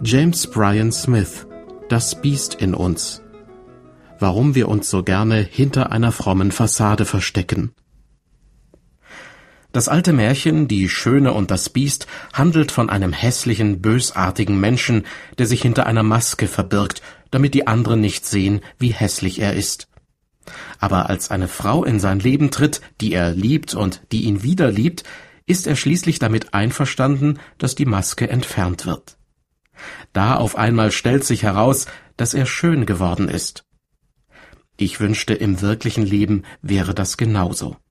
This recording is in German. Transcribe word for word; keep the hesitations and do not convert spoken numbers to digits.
James Bryan Smith, Das Biest in uns. Warum wir uns so gerne hinter einer frommen Fassade verstecken. Das alte Märchen Die Schöne und das Biest handelt von einem hässlichen, bösartigen Menschen, der sich hinter einer Maske verbirgt, damit die anderen nicht sehen, wie hässlich er ist. Aber als eine Frau in sein Leben tritt, die er liebt und die ihn wieder liebt, ist er schließlich damit einverstanden, dass die Maske entfernt wird. Da auf einmal stellt sich heraus, dass er schön geworden ist. Ich wünschte, im wirklichen Leben wäre das genauso.